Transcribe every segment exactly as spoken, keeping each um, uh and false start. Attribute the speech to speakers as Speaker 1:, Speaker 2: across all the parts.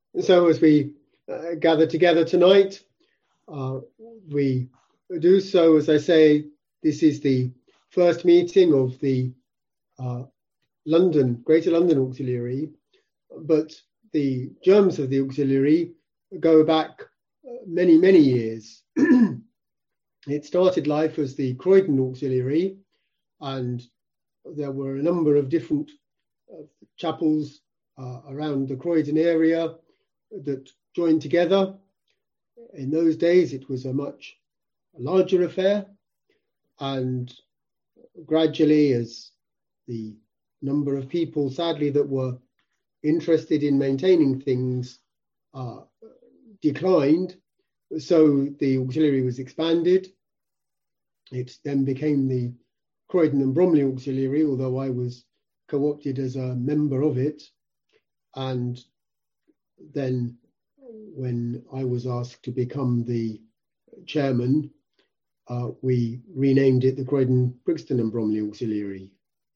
Speaker 1: So as we uh, gather together tonight, uh, we do so, as I say, this is the first meeting of the uh, London, Greater London Auxiliary, but the germs of the auxiliary go back many, many years. It started life as the Croydon Auxiliary, and there were a number of different uh, chapels uh, around the Croydon area that joined together. In those days, it was a much larger affair, and gradually, as the number of people, sadly, that were interested in maintaining things uh, declined, so the auxiliary was expanded. It then became the Croydon and Bromley Auxiliary, although I was co-opted as a member of it. And then when I was asked to become the chairman, uh, we renamed it the Croydon, Brixton and Bromley Auxiliary.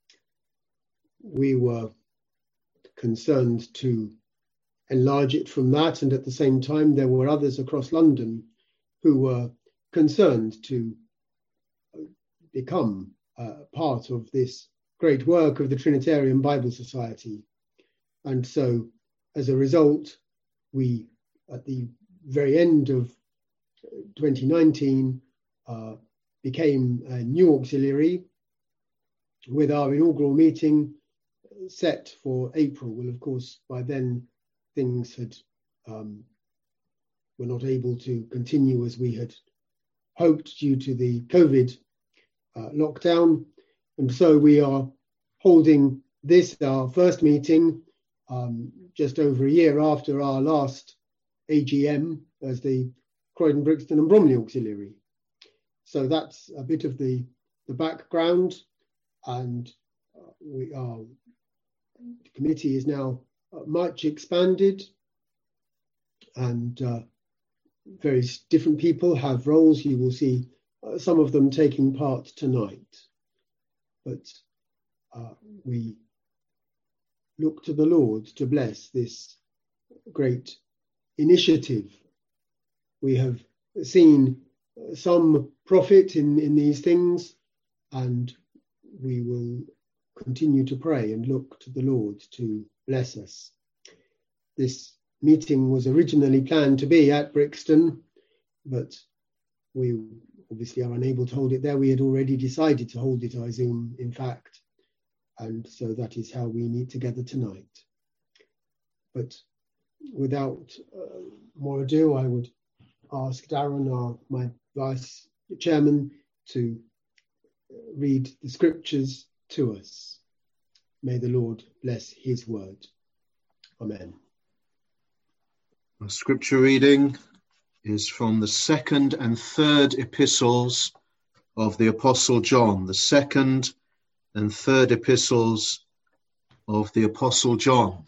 Speaker 1: We were concerned to enlarge it from that, and at the same time there were others across London who were concerned to become uh, part of this great work of the Trinitarian Bible Society. And so as a result, we at the very end of twenty nineteen uh, became a new auxiliary with our inaugural meeting set for April. Well, of course, by then things had um, were not able to continue as we had hoped due to the COVID uh, lockdown. And so we are holding this, our first meeting, um, just over a year after our last A G M as the Croydon, Brixton and Bromley Auxiliary. So that's a bit of the, the background, and uh, we are, the committee is now much expanded, and uh, various different people have roles. You will see uh, some of them taking part tonight, but uh, we look to the Lord to bless this great initiative. We have seen some profit in, in these things, and we will continue to pray and look to the Lord to bless us. This meeting was originally planned to be at Brixton, but we obviously are unable to hold it there. We had already decided to hold it, I Zoom, in fact, and so that is how we meet together tonight. But without uh, more ado, I would ask Darren, our, my vice chairman, to read the scriptures to us. May the Lord bless his word. Amen.
Speaker 2: Our scripture reading is from the second and third epistles of the Apostle John, the second and third epistles of the Apostle John.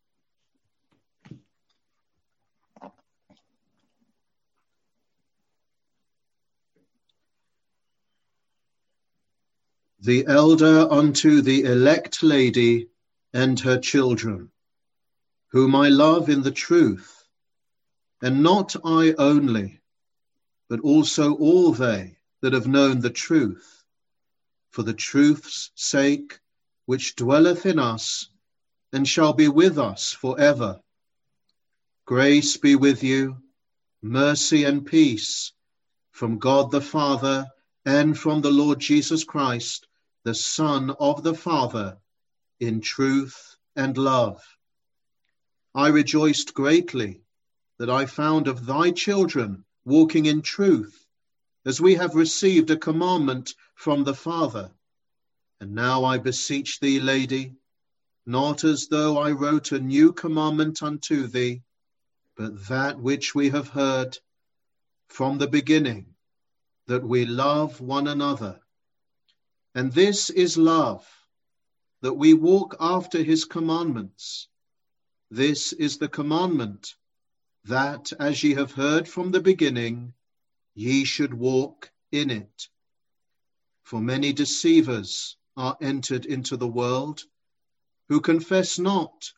Speaker 2: The elder unto the elect lady and her children, whom I love in the truth, and not I only, but also all they that have known the truth, for the truth's sake, which dwelleth in us, and shall be with us for ever. Grace be with you, mercy and peace, from God the Father, and from the Lord Jesus Christ, the Son of the Father, in truth and love. I rejoiced greatly that I found of thy children walking in truth, as we have received a commandment from the Father. And now I beseech thee, lady, not as though I wrote a new commandment unto thee, but that which we have heard from the beginning, that we love one another. And this is love, that we walk after his commandments. This is the commandment, that as ye have heard from the beginning, ye should walk in it. For many deceivers are entered into the world, who confess not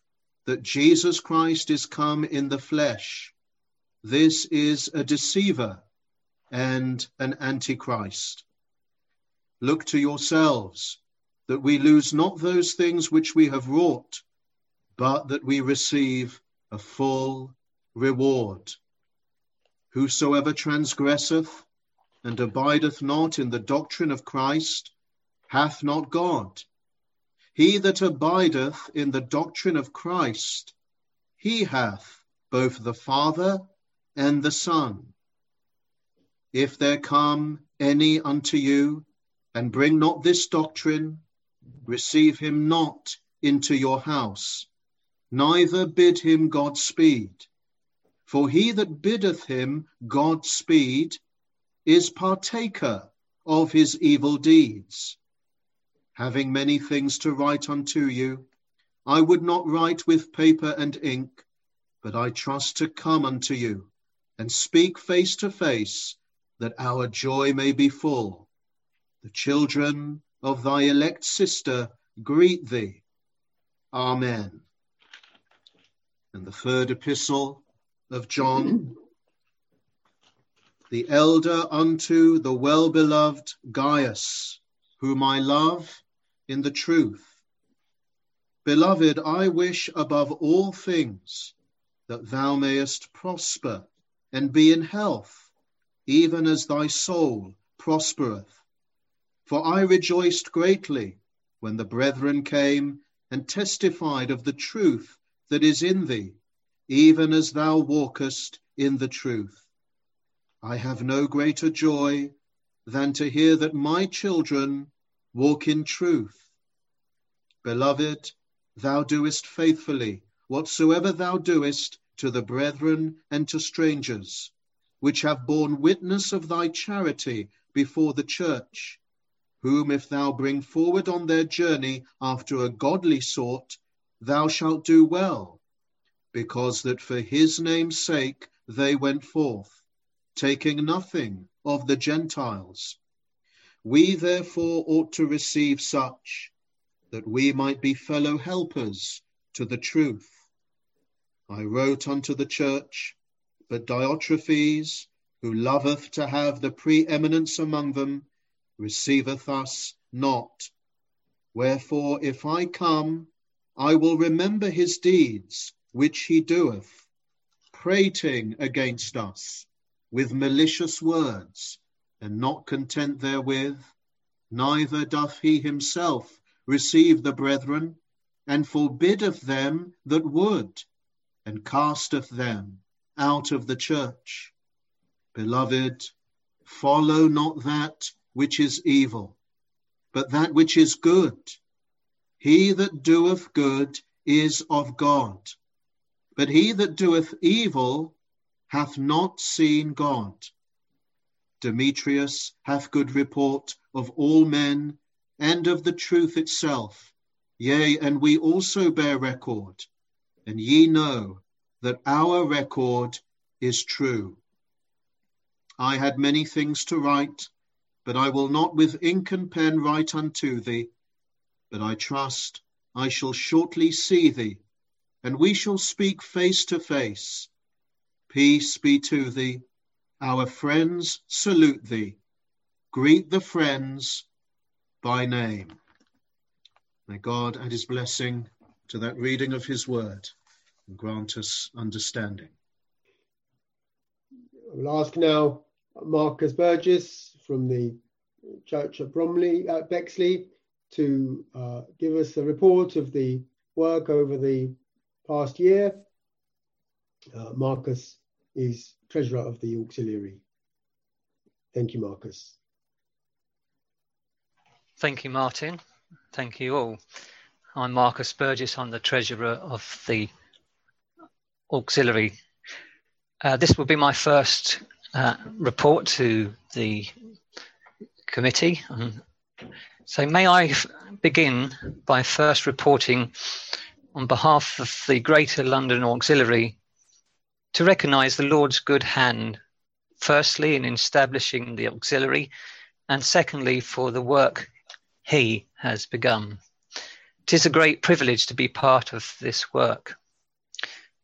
Speaker 2: that Jesus Christ is come in the flesh, this is a deceiver and an antichrist. Look to yourselves, that we lose not those things which we have wrought, but that we receive a full reward. Whosoever transgresseth and abideth not in the doctrine of Christ hath not God. He that abideth in the doctrine of Christ, he hath both the Father and the Son. If there come any unto you, and bring not this doctrine, receive him not into your house, neither bid him Godspeed. For he that biddeth him Godspeed is partaker of his evil deeds. Having many things to write unto you, I would not write with paper and ink, but I trust to come unto you, and speak face to face, that our joy may be full. The children of thy elect sister greet thee. Amen. And the third epistle of John, the elder unto the well-beloved Gaius, whom I love in the truth. Beloved, I wish above all things that thou mayest prosper and be in health, even as thy soul prospereth. For I rejoiced greatly when the brethren came and testified of the truth that is in thee, even as thou walkest in the truth. I have no greater joy than to hear that my children walk in truth. Beloved, thou doest faithfully whatsoever thou doest to the brethren and to strangers, which have borne witness of thy charity before the church, whom if thou bring forward on their journey after a godly sort, thou shalt do well, because that for his name's sake they went forth, taking nothing of the Gentiles. We therefore ought to receive such, that we might be fellow helpers to the truth. I wrote unto the church, but Diotrephes, who loveth to have the preeminence among them, receiveth us not. Wherefore, if I come, I will remember his deeds which he doeth, prating against us with malicious words, and not content therewith, neither doth he himself receive the brethren, and forbiddeth them that would, and casteth them out of the church. Beloved, follow not that which is evil, but that which is good. He that doeth good is of God, but he that doeth evil hath not seen God. Demetrius hath good report of all men, and of the truth itself. Yea, and we also bear record, and ye know that our record is true. I had many things to write, but I will not with ink and pen write unto thee, but I trust I shall shortly see thee, and we shall speak face to face. Peace be to thee. Our friends salute thee. Greet the friends by name. May God add his blessing to that reading of his word and grant us understanding.
Speaker 1: I will ask now Marcus Burgess from the Church of Bromley at Bexley to uh, give us a report of the work over the past year. Uh, Marcus is treasurer of the auxiliary. Thank you, Marcus.
Speaker 3: Thank you, Martin. Thank you all. I'm Marcus Burgess. I'm the treasurer of the auxiliary. Uh, this will be my first uh, report to the committee. Um, so may I f- begin by first reporting on behalf of the Greater London Auxiliary to recognise the Lord's good hand, firstly in establishing the auxiliary, and secondly for the work he has begun. It is a great privilege to be part of this work.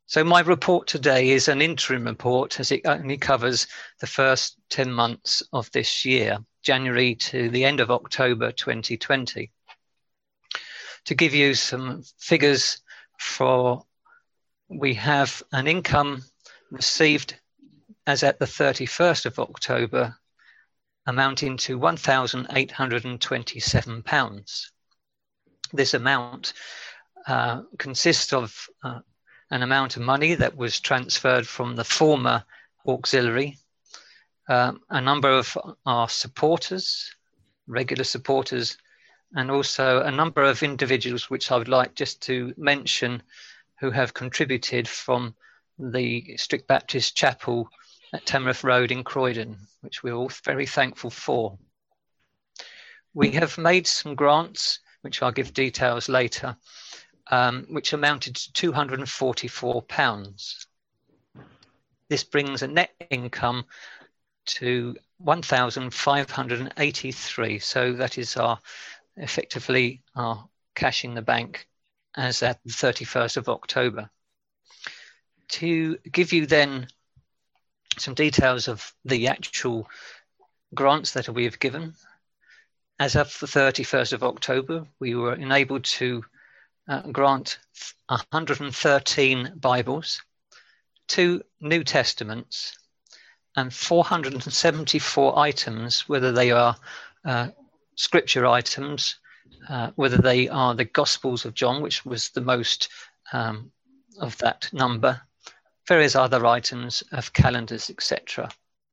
Speaker 3: So my report today is an interim report, as it only covers the first ten months of this year, January to the end of October twenty twenty. To give you some figures for, we have an income received as at the thirty-first of October amounting to one thousand eight hundred twenty-seven pounds. This amount uh, consists of uh, an amount of money that was transferred from the former auxiliary, um, a number of our supporters, regular supporters, and also a number of individuals which I would like just to mention who have contributed from the Strict Baptist Chapel at Tamworth Road in Croydon, which we're all very thankful for. We have made some grants, which I'll give details later, Um, which amounted to two hundred forty-four pounds. This brings a net income to one thousand five hundred eighty-three. So that is our effectively our cash in the bank as at the thirty-first of October. To give you then some details of the actual grants that we have given, as of the thirty-first of October, we were enabled to Uh, grant one hundred thirteen Bibles, two New Testaments, and four hundred seventy-four items, whether they are uh, scripture items, uh, whether they are the Gospels of John, which was the most um, of that number, various other items of calendars, et cetera.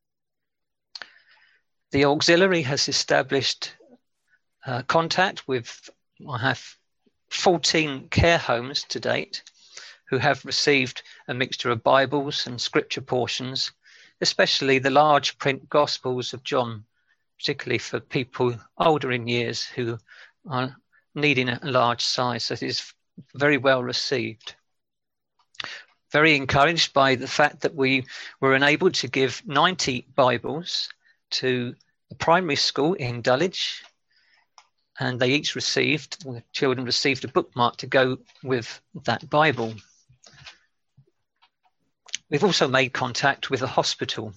Speaker 3: The auxiliary has established uh, contact with, I have fourteen care homes to date who have received a mixture of Bibles and scripture portions, especially the large print Gospels of John, particularly for people older in years who are needing a large size. That is very well received. Very encouraged by the fact that we were enabled to give ninety Bibles to a primary school in Dulwich, and they each received, the children received a bookmark to go with that Bible. We've also made contact with a hospital.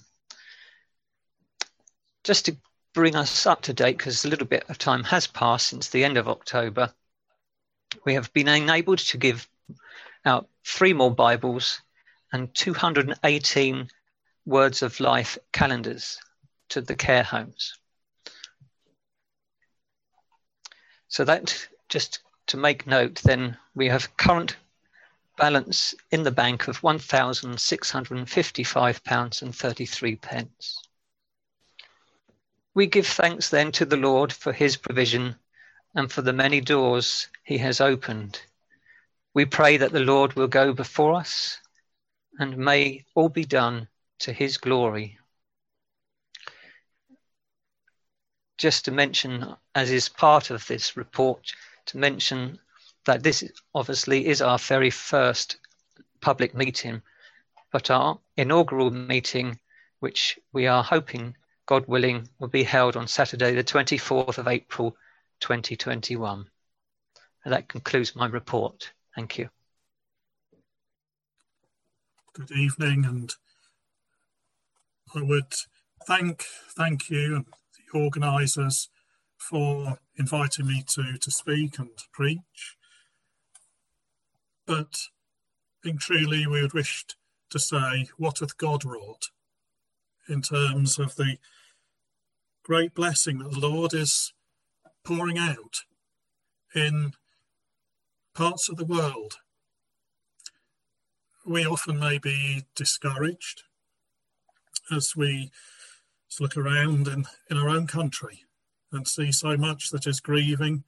Speaker 3: Just to bring us up to date, because a little bit of time has passed since the end of October, we have been enabled to give out three more Bibles and two hundred eighteen Words of Life calendars to the care homes. So that, just to make note, then we have current balance in the bank of one thousand six hundred fifty-five pounds and thirty-three pence. We give thanks then to the Lord for his provision and for the many doors he has opened. We pray that the Lord will go before us, and may all be done to his glory. Just to mention, as is part of this report, to mention that this obviously is our very first public meeting, but our inaugural meeting, which we are hoping, God willing, will be held on Saturday, the twenty-fourth of April, twenty twenty-one. And that concludes my report. Thank you.
Speaker 4: Good evening, and I would thank thank you and the organisers for inviting me to, to speak and to preach. But I think truly we would wish to say, what hath God wrought in terms of the great blessing that the Lord is pouring out in parts of the world. We often may be discouraged as we look around in, in our own country and see so much that is grieving.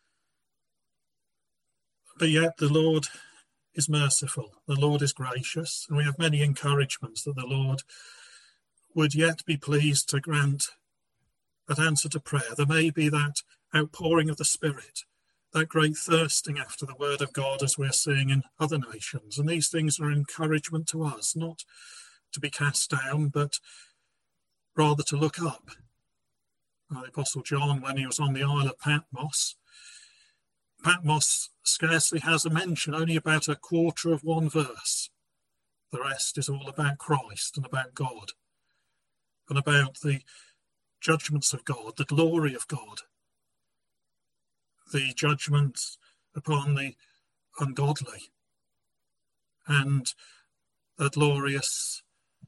Speaker 4: But yet the Lord is merciful, the Lord is gracious, and we have many encouragements that the Lord would yet be pleased to grant that answer to prayer. There may be that outpouring of the Spirit, that great thirsting after the word of God as we're seeing in other nations. And these things are encouragement to us, not to be cast down, but rather to look up. Uh, the Apostle John, when he was on the Isle of Patmos, Patmos scarcely has a mention, only about a quarter of one verse The rest is all about Christ and about God and about the judgments of God, the glory of God, the judgments upon the ungodly, and the glorious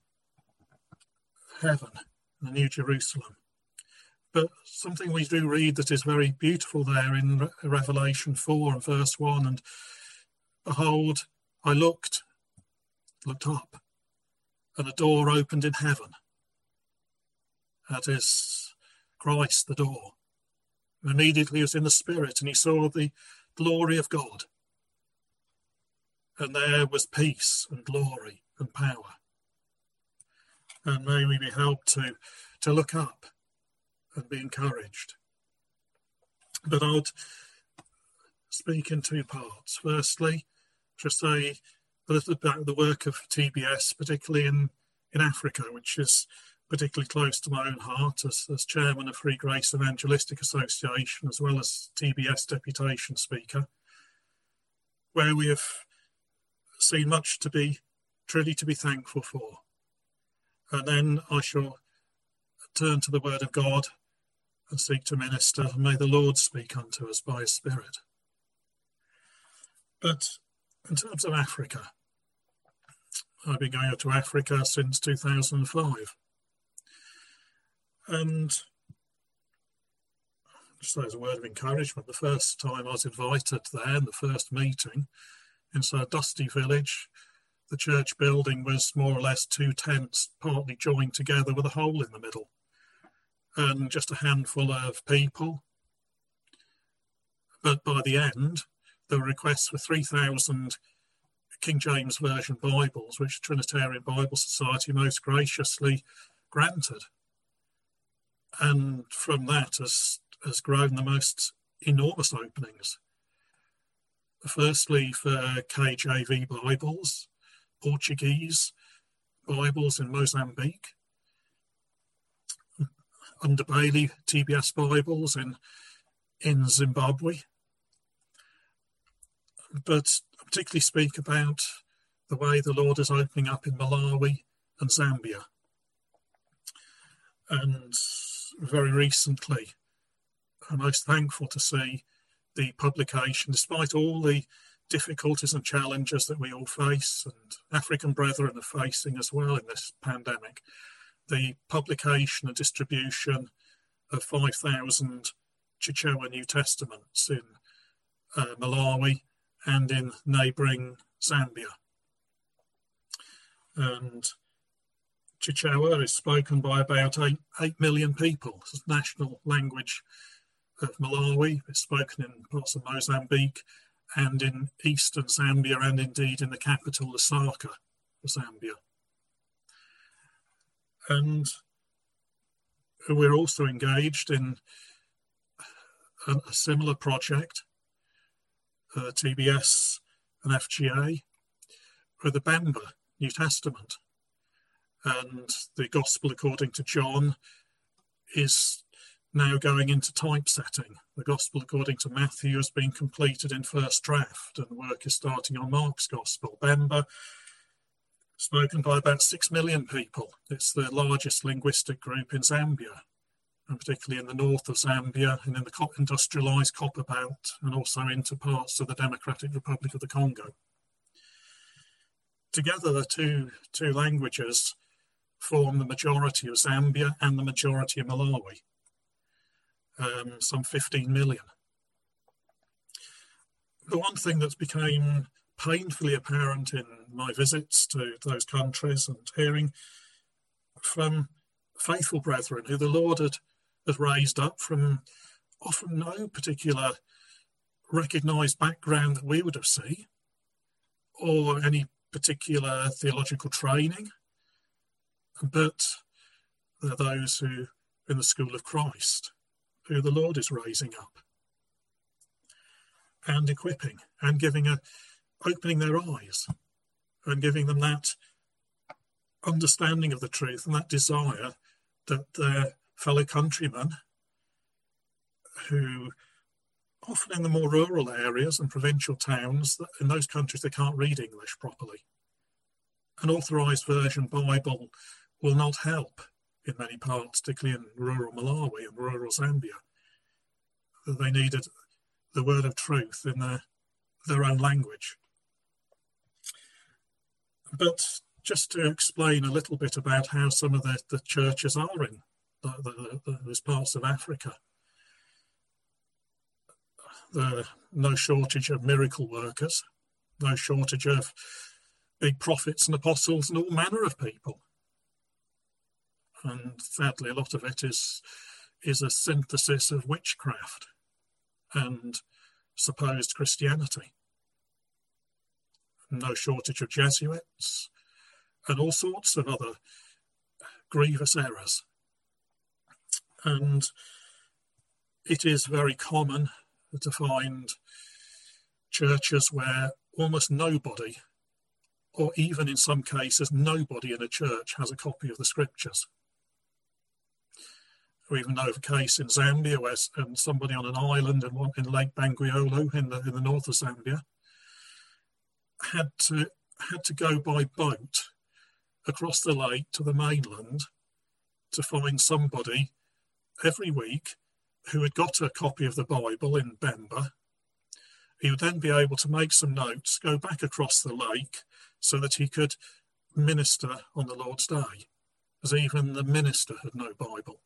Speaker 4: heaven, the New Jerusalem. But something we do read that is very beautiful there in Re- Revelation four and verse one, and behold, I looked, looked up, and a door opened in heaven. That is Christ, the door. And immediately he was in the Spirit, and he saw the glory of God. And there was peace and glory and power. And may we be helped to, to look up and be encouraged. But I would speak in two parts. Firstly, just say a little about the work of T B S, particularly in, in Africa, which is particularly close to my own heart as, as chairman of Free Grace Evangelistic Association, as well as T B S deputation speaker, where we have seen much to be, truly to be thankful for. And then I shall turn to the Word of God and seek to minister, and may the Lord speak unto us by his Spirit. But in terms of Africa, I've been going to Africa since two thousand five. And just as a word of encouragement, the first time I was invited there, in the first meeting, in a dusty village, the church building was more or less two tents partly joined together with a hole in the middle, and just a handful of people. But by the end, there were requests for three thousand King James Version Bibles, which Trinitarian Bible Society most graciously granted. And from that has, has grown the most enormous openings. Firstly, for K J V Bibles, Portuguese Bibles in Mozambique, Under Bailey T B S Bibles in, in Zimbabwe. But I particularly speak about the way the Lord is opening up in Malawi and Zambia. And very recently, I'm most thankful to see the publication, despite all the difficulties and challenges that we all face, and African brethren are facing as well in this pandemic, the publication and distribution of five thousand Chichewa New Testaments in uh, Malawi and in neighbouring Zambia. And Chichewa is spoken by about eight, eight million people. It's the national language of Malawi. It's spoken in parts of Mozambique and in eastern Zambia, and indeed in the capital, Lusaka, Zambia. And we're also engaged in a, a similar project, uh, T B S and F G A, with the Bamba New Testament. And the Gospel according to John is now going into typesetting. The Gospel according to Matthew has been completed in first draft, and work is starting on Mark's Gospel. Bamba, spoken by about six million people. It's the largest linguistic group in Zambia, and particularly in the north of Zambia and in the industrialised copper belt, and also into parts of the Democratic Republic of the Congo. Together, the two, two languages form the majority of Zambia and the majority of Malawi, um, some fifteen million. The one thing that's became painfully apparent in my visits to those countries and hearing from faithful brethren who the Lord had, had raised up from often no particular recognised background that we would have seen, or any particular theological training, but they're those who in the school of Christ, who the Lord is raising up and equipping and giving a opening their eyes and giving them that understanding of the truth and that desire that their fellow countrymen, who often in the more rural areas and provincial towns, in those countries they can't read English properly, an authorised version Bible will not help in many parts, particularly in rural Malawi and rural Zambia. They needed the word of truth in their, their own language. But just to explain a little bit about how some of the, the churches are in the, the, the, those parts of Africa. There are no shortage of miracle workers, no shortage of big prophets and apostles and all manner of people. And sadly, a lot of it is, is a synthesis of witchcraft and supposed Christianity. No shortage of Jesuits and all sorts of other grievous errors. And it is very common to find churches where almost nobody, or even in some cases nobody in a church, has a copy of the scriptures. We even know of a case in Zambia where and somebody on an island in, in Lake Bangweolo in the, in the north of Zambia had to had to go by boat across the lake to the mainland to find somebody every week who had got a copy of the Bible in Bemba. He would then be able to make some notes, go back across the lake so that he could minister on the Lord's Day, as even the minister had no Bible.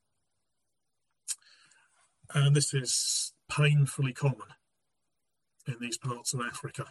Speaker 4: And this is painfully common in these parts of Africa.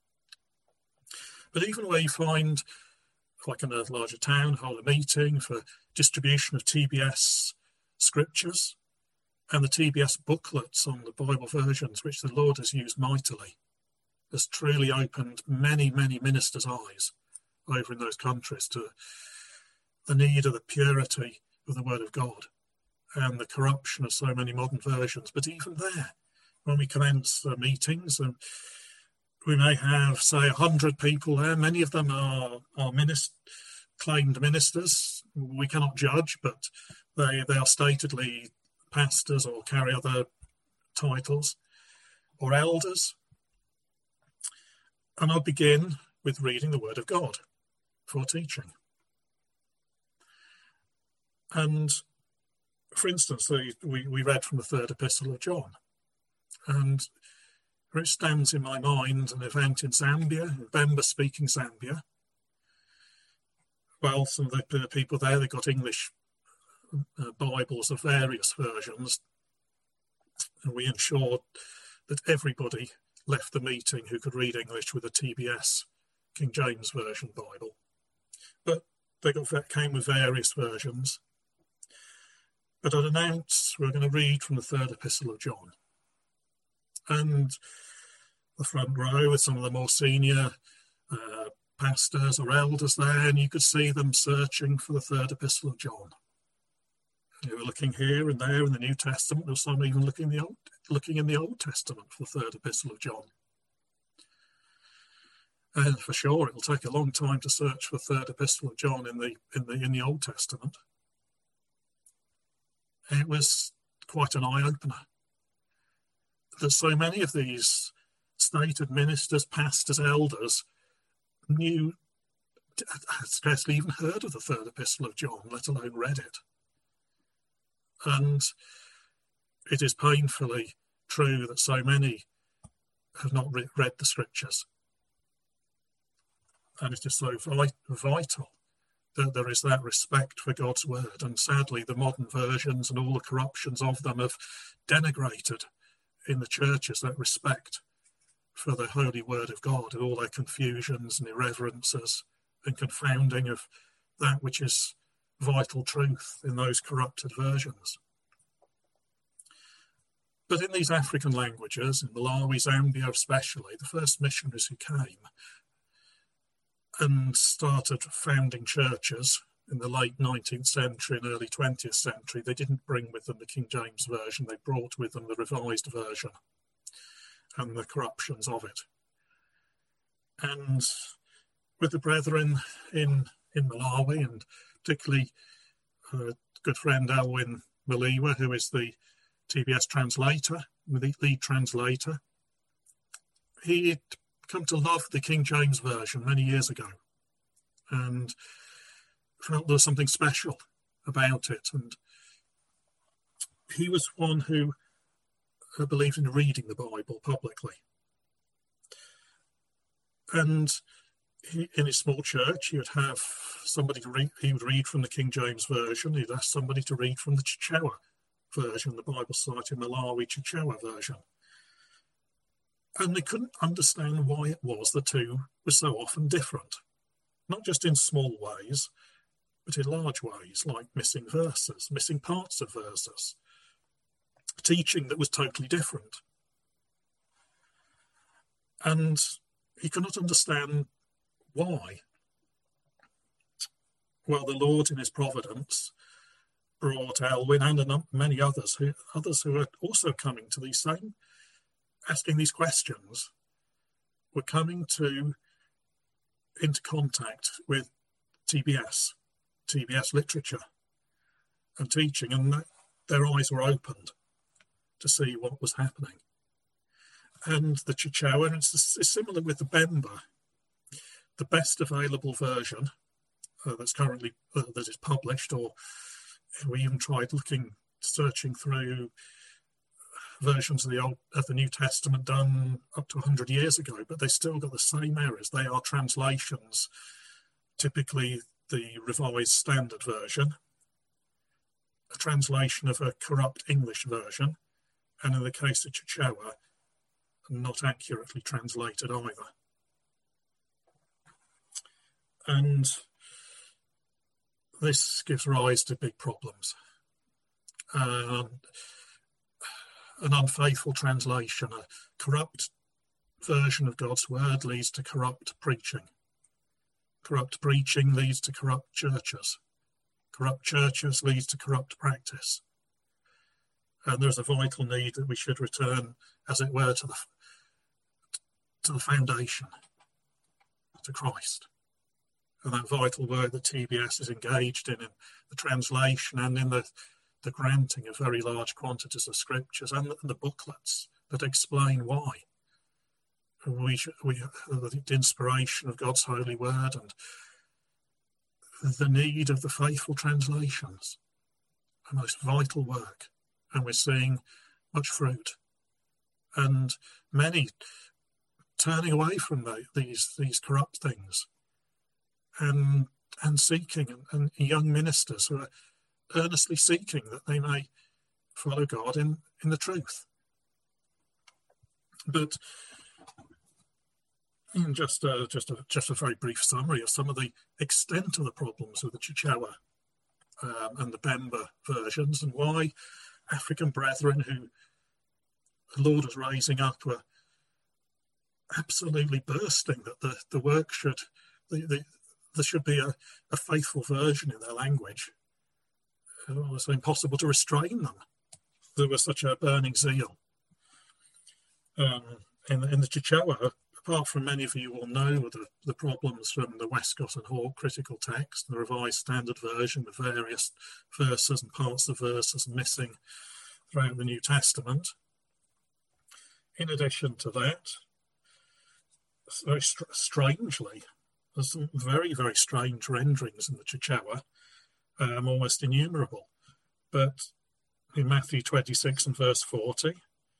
Speaker 4: But even where you find, like in a larger town, hold a meeting for distribution of T B S scriptures and the T B S booklets on the Bible versions, which the Lord has used mightily, has truly opened many, many ministers' eyes over in those countries to the need of the purity of the Word of God and the corruption of so many modern versions. But even there, when we commence uh, meetings, and we may have, say, a hundred people there, many of them are, are minist- claimed ministers. We cannot judge, but they, they are statedly pastors or carry other titles, or elders. And I'll begin with reading the Word of God for teaching. And for instance, we, we read from the third epistle of John, and it stands in my mind an event in Zambia, Bemba speaking Zambia. Well, some of the people there, they got English uh, Bibles of various versions, and we ensured that everybody left the meeting who could read English with a T B S, King James Version Bible. But they got, came with various versions. But I'd announce we're going to read from the third epistle of John. And the front row with some of the more senior uh, pastors or elders there, and you could see them searching for the third epistle of John. They were looking here and there in the New Testament. There was some even looking in the Old, looking in the Old Testament for the third epistle of John. And for sure, it'll take a long time to search for the third epistle of John in the in the in the Old Testament. It was quite an eye-opener that so many of these stated ministers, pastors, elders knew, had scarcely even heard of the third epistle of John, let alone read it. And it is painfully true that so many have not re- read the scriptures. And it is so vi- vital that there is that respect for God's word. And sadly, the modern versions and all the corruptions of them have denigrated in the churches that respect for the holy word of God, and all their confusions and irreverences and confounding of that which is vital truth in those corrupted versions. But in these African languages, in Malawi, Zambia especially, the first missionaries who came and started founding churches in the late nineteenth century and early twentieth century, they didn't bring with them the King James Version, they brought with them the Revised Version and the corruptions of it. And with the brethren in, in Malawi, and particularly a good friend Elwin Maliwa, who is the T B S translator, the lead translator, he had come to love the King James Version many years ago. and felt there was something special about it. And he was one who uh, believed in reading the Bible publicly. And he, in his small church, he would have somebody to read, he would read from the King James Version, he'd ask somebody to read from the Chichewa version, the Bible Society Malawi Chichewa version. And they couldn't understand why it was the two were so often different, not just in small ways, but in large ways, like missing verses, missing parts of verses, teaching that was totally different. And he could not understand why. Well, the Lord, in his providence, brought Elwyn and many others who others who are also coming to these same, asking these questions, were coming to into contact with T B S, T B S literature and teaching, and their eyes were opened to see what was happening. And the Chichewa, it's, it's similar with the Bemba, the best available version uh, that's currently uh, that is published, or we even tried looking, searching through versions of the old of the New Testament done up to one hundred years ago, but they still got the same errors. They are translations, typically the Revised Standard Version, a translation of a corrupt English version, and in the case of Chichewa, not accurately translated either. And this gives rise to big problems. Um, an unfaithful translation, a corrupt version of God's word leads to corrupt preaching. Corrupt preaching leads to corrupt churches. Corrupt churches leads to corrupt practice. And there's a vital need that we should return, as it were, to the to the foundation, to Christ. And that vital work that T B S is engaged in, in the translation and in the, the granting of very large quantities of scriptures, and the, the booklets that explain why. And we, should, we the inspiration of God's holy word and the need of the faithful translations, a most vital work. And we're seeing much fruit. And many turning away from the, these these corrupt things, and and seeking, and, and young ministers who are earnestly seeking that they may follow God in, in the truth. But in just a, just a just a very brief summary of some of the extent of the problems with the Chichewa um, and the Bemba versions, and why African brethren who the Lord was raising up were absolutely bursting that the, the work should, the, the, there should be a, a faithful version in their language. It was impossible to restrain them. There was such a burning zeal. Um, in, in the Chichewa, apart from many of you will know the, the problems from the Westcott and Hawke critical text, the Revised Standard Version with various verses and parts of verses missing throughout the New Testament. In addition to that, very str- strangely, there's some very, very strange renderings in the Chichewa, um, almost innumerable. But in Matthew twenty-six and verse forty,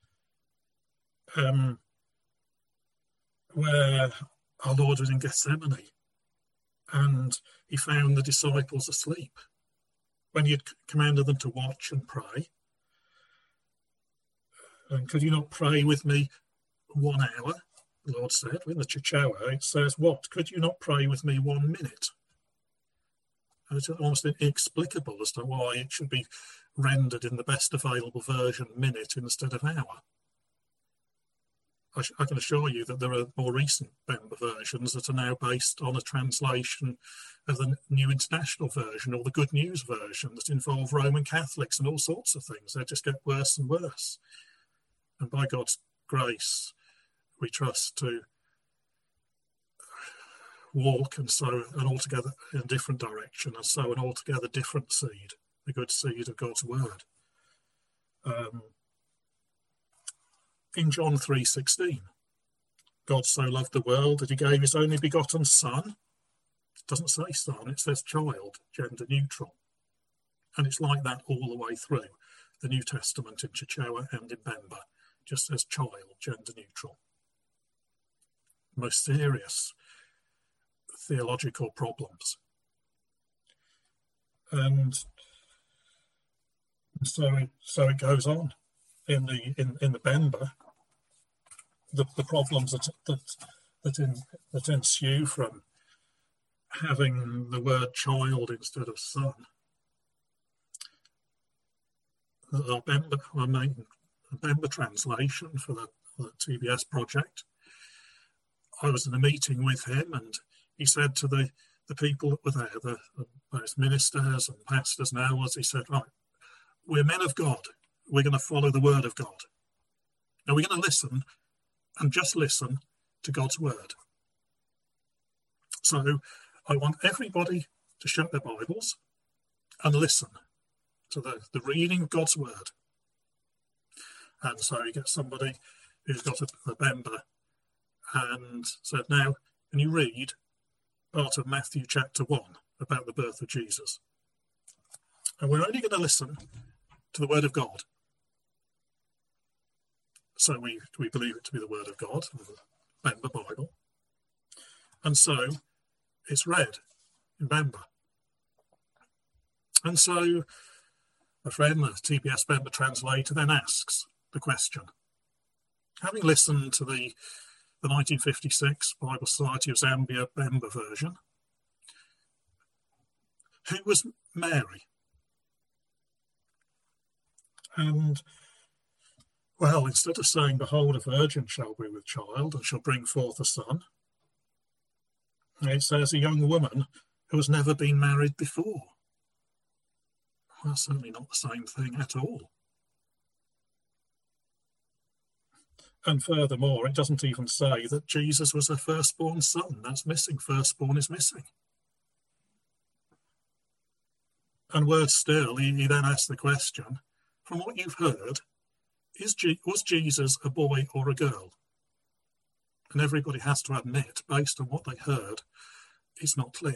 Speaker 4: um, where our Lord was in Gethsemane and he found the disciples asleep when he had commanded them to watch and pray. And could you not pray with me one hour? The Lord said. In the Chichewa, it says, what? Could you not pray with me one minute? And it's almost inexplicable as to why it should be rendered in the best available version minute instead of hour. I, sh- I can assure you that there are more recent Bemba versions that are now based on a translation of the New International Version or the Good News Version that involve Roman Catholics and all sorts of things. They just get worse and worse. And by God's grace, we trust to walk and sow an altogether in a different direction and sow an altogether different seed, the good seed of God's word. Um, in John three sixteen, God so loved the world that he gave his only begotten Son, It doesn't say son, it says child, gender neutral. And it's like that all the way through the New Testament in Chichewa and in Bemba, just says child, gender neutral. Most serious theological problems. And so it, so it goes on in the in, in the Bemba. The, the problems that that that, in, that ensue from having the word child instead of son. Our Bemba, our main Bemba translation for the, for the T B S project. I was in a meeting with him, and he said to the, the people that were there, the, the both ministers and pastors and elders, he said, right, we're men of God. We're going to follow the word of God. Now we're going to listen and just listen to God's word. So I want everybody to shut their Bibles and listen to the, the reading of God's word. And so you get somebody who's got a, a Bemba and said, now, can you read part of Matthew chapter one about the birth of Jesus? And we're only going to listen to the word of God. So we, we believe it to be the word of God, the Bemba Bible. And so it's read in Bemba. And so a friend, the T B S Bemba translator, then asks the question, having listened to the, the nineteen fifty-six Bible Society of Zambia Bemba version, who was Mary? And, well, instead of saying, behold, a virgin shall be with child and shall bring forth a son, it says a young woman who has never been married before. Well, certainly not the same thing at all. And furthermore, it doesn't even say that Jesus was her firstborn son. That's missing. Firstborn is missing. And worse still, he, he then asks the question, from what you've heard, is G- was Jesus a boy or a girl? And everybody has to admit, based on what they heard, it's not clear.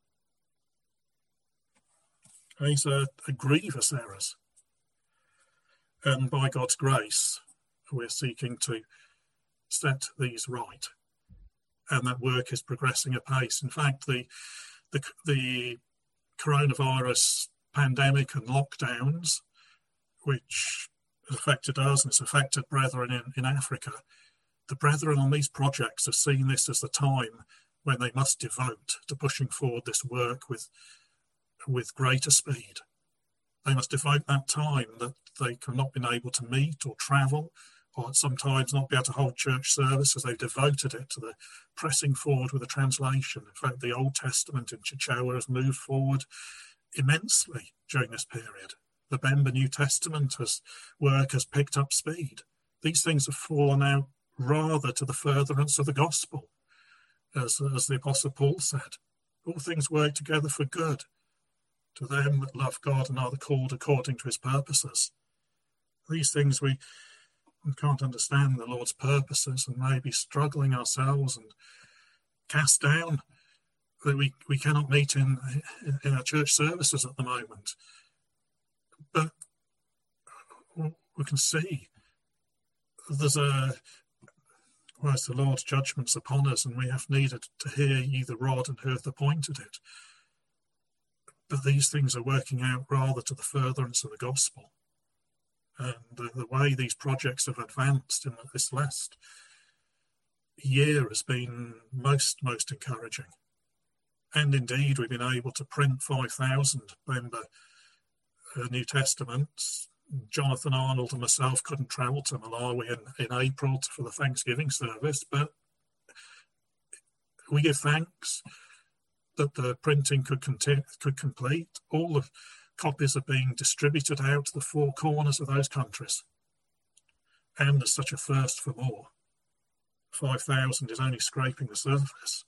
Speaker 4: These are, are grievous errors. And by God's grace, we're seeking to set these right. And that work is progressing apace. In fact, the the, the coronavirus pandemic and lockdowns, which has affected us and it's affected brethren in, in Africa, the brethren on these projects have seen this as the time when they must devote to pushing forward this work with with greater speed. They must devote that time that they have not been able to meet or travel, or sometimes not be able to hold church service, as they've devoted it to the pressing forward with the translation. In fact, the Old Testament in Chichewa has moved forward immensely during this period. The Bemba New Testament has, work has picked up speed. These things have fallen out rather to the furtherance of the gospel, as, as the Apostle Paul said. All things work together for good to them that love God and are called according to his purposes. These things we can't understand the Lord's purposes and may be struggling ourselves and cast down that we, we cannot meet in, in our church services at the moment. But we can see there's a, well, it's the Lord's judgments upon us, and we have needed to hear ye the rod and who hath appointed it. But these things are working out rather to the furtherance of the gospel. And the, the way these projects have advanced in this last year has been most, most encouraging. And indeed, we've been able to print five thousand Bemba uh, New Testaments. Jonathan Arnold and myself couldn't travel to Malawi in, in April for the Thanksgiving service, but we give thanks that the printing could, conti- could complete. All the copies are being distributed out to the four corners of those countries. And there's such a thirst for more. five thousand is only scraping the surface.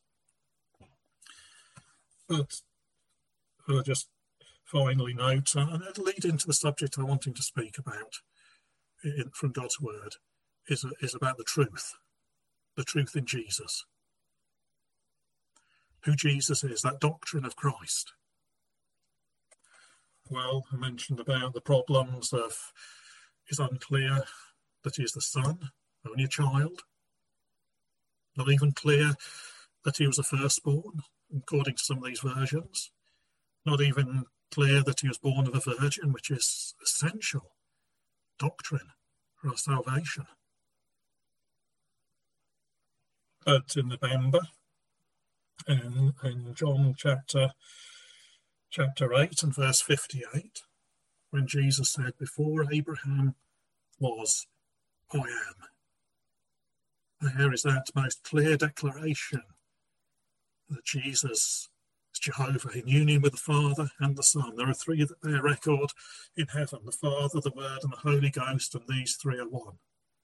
Speaker 4: But I'll just finally note, and it'll lead into the subject I'm wanting to speak about in, from God's word, is, is about the truth, the truth in Jesus. who Jesus is, that doctrine of Christ. Well, I mentioned about the problems of it's unclear that he is the son, only a child. Not even clear that he was a firstborn, according to some of these versions. Not even clear that he was born of a virgin, which is essential doctrine for our salvation. But in November, in, in John chapter chapter eight and verse fifty-eight, when Jesus said, "Before Abraham was, I am." There is that most clear declaration that Jesus is Jehovah in union with the Father and the Son. There are three that bear record in heaven: the Father, the Word, and the Holy Ghost, and these three are one.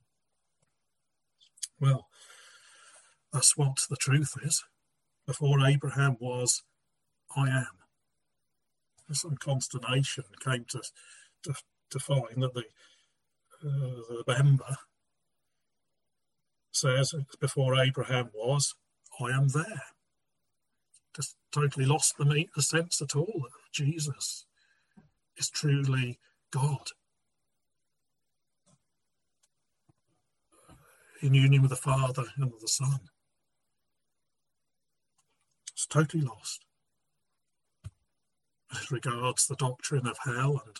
Speaker 4: Well, that's what the truth is. Before Abraham was, I am. Some consternation came to to, to find that the, uh, the member says, before Abraham was, I am there. Just totally lost the, meat, the sense at all that Jesus is truly God, in union with the Father and with the Son. It's totally lost. As regards the doctrine of hell, and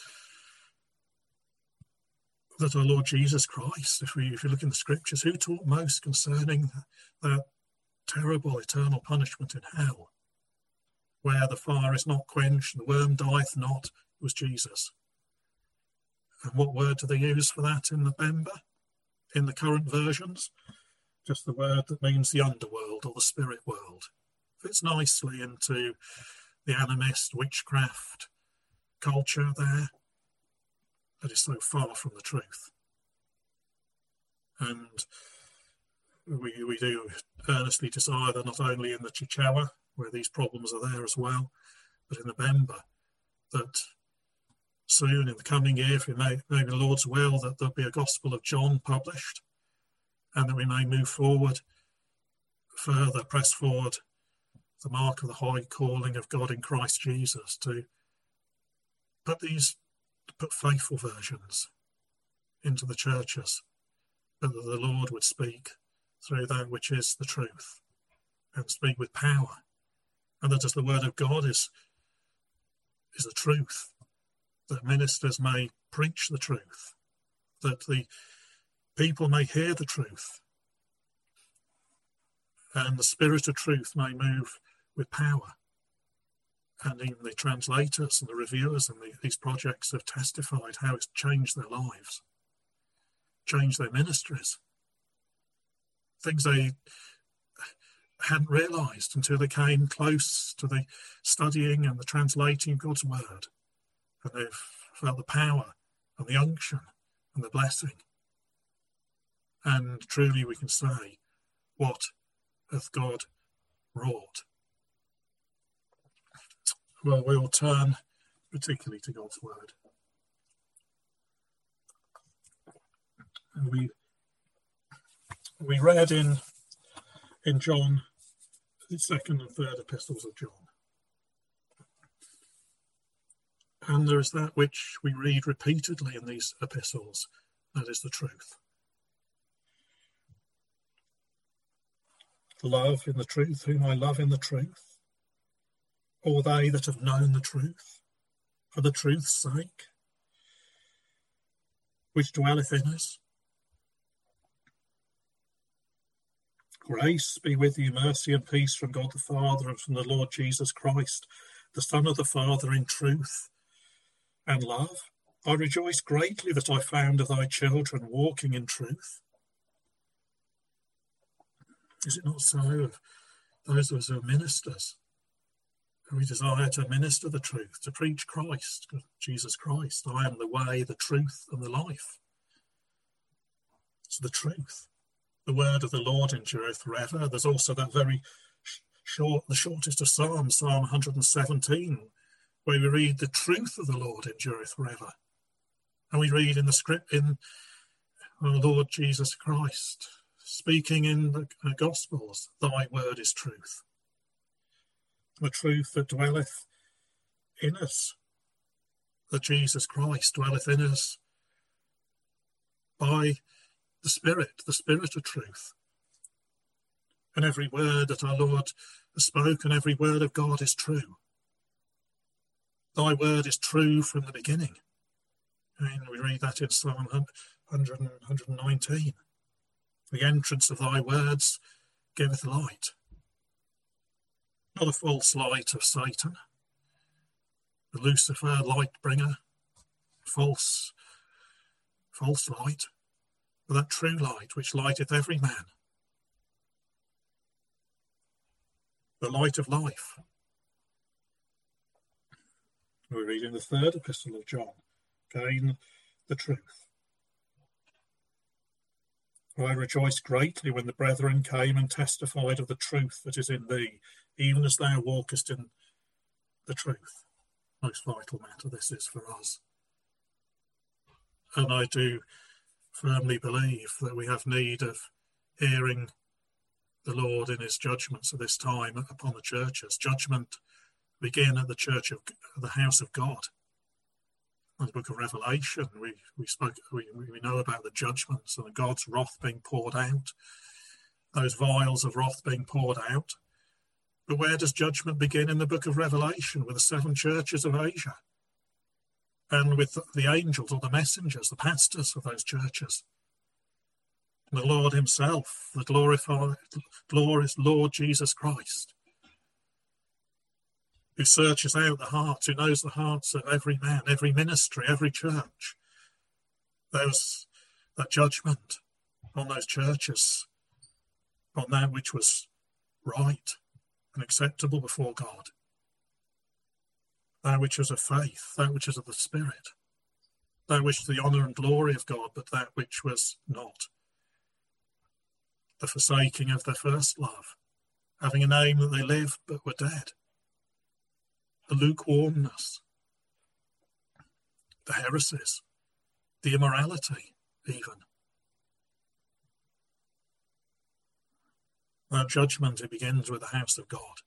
Speaker 4: that our Lord Jesus Christ, if we if you look in the scriptures, who taught most concerning that terrible eternal punishment in hell, where the fire is not quenched, the worm dieth not, was Jesus. And what word do they use for that in the Bemba, in the current versions? Just the word that means the underworld or the spirit world. Fits nicely into the animist witchcraft culture there that is so far from the truth. And we we do earnestly desire that not only in the Chichewa, where these problems are there as well, but in the Bemba, that soon in the coming year, if it may, may be the Lord's will, that there'll be a Gospel of John published, and that we may move forward, further press forward the mark of the high calling of God in Christ Jesus, to put these, to put faithful versions into the churches, but that the Lord would speak through that which is the truth, and speak with power, and that as the word of God is, is the truth, that ministers may preach the truth, that the people may hear the truth, and the spirit of truth may move with power. And even the translators and the reviewers and the, these projects have testified how it's changed their lives, changed their ministries. Things they hadn't realised until they came close to the studying and the translating of God's word. And they've felt the power and the unction and the blessing. And truly we can say, what hath God wrought? Well, we will turn particularly to God's word. And we we read in in John, the second and third epistles of John. And there is that which we read repeatedly in these epistles, that is the truth. Love in the truth, whom I love in the truth, all they that have known the truth, for the truth's sake, which dwelleth in us. Grace be with you, mercy and peace from God the Father and from the Lord Jesus Christ, the Son of the Father, in truth and love. I rejoice greatly that I found of thy children walking in truth. Is it not so of those of us who are ministers? We desire to minister the truth, to preach Christ, Jesus Christ. I am the way, the truth, and the life. It's the truth. The word of the Lord endureth forever. There's also that very short, the shortest of Psalms, Psalm one hundred seventeen, where we read, the truth of the Lord endureth forever. And we read in the script, in our Lord Jesus Christ, speaking in the Gospels, thy word is truth. the truth that dwelleth in us, that Jesus Christ dwelleth in us by the Spirit, the Spirit of truth. And every word that our Lord has spoken, every word of God is true. Thy word is true from the beginning. And we read that in Psalm one hundred, one nineteen. The entrance of thy words giveth light. Not a false light of Satan, the Lucifer light bringer, false, false light, but that true light which lighteth every man, the light of life. We're reading the third epistle of John, again, the truth. I rejoiced greatly when the brethren came and testified of the truth that is in thee, even as thou walkest in the truth. Most vital matter this is for us. And I do firmly believe that we have need of hearing the Lord in his judgments at this time upon the churches. Judgment begin at the church of the house of God. In the book of Revelation, we we spoke we, we know about the judgments and God's wrath being poured out, those vials of wrath being poured out. But where does judgment begin? In the book of Revelation, with the seven churches of Asia, and with the angels or the messengers, the pastors of those churches. And the Lord himself, the glorified, glorious Lord Jesus Christ, who searches out the hearts, who knows the hearts of every man, every ministry, every church. Those, that judgment on those churches, on that which was right and acceptable before God, that which was of faith, that which is of the Spirit, that which is the honour and glory of God, but that which was not. The forsaking of their first love, having a name that they lived but were dead. The lukewarmness, the heresies, the immorality even. That judgment, it begins with the house of God.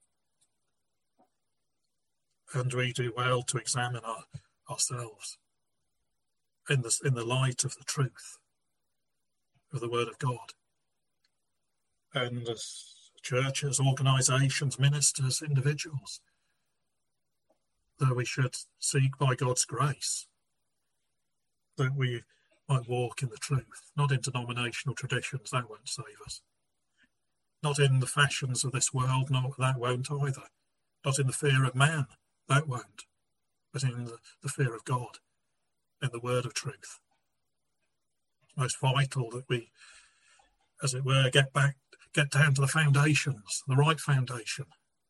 Speaker 4: And we do well to examine our, ourselves in the, in the light of the truth of the Word of God. And as churches, organisations, ministers, individuals, that we should seek by God's grace that we might walk in the truth, not in denominational traditions, that won't save us. Not in the fashions of this world, no, that won't either. Not in the fear of man, that won't. But in the, the fear of God, in the word of truth. It's most vital that we, as it were, get back, get down to the foundations, the right foundation.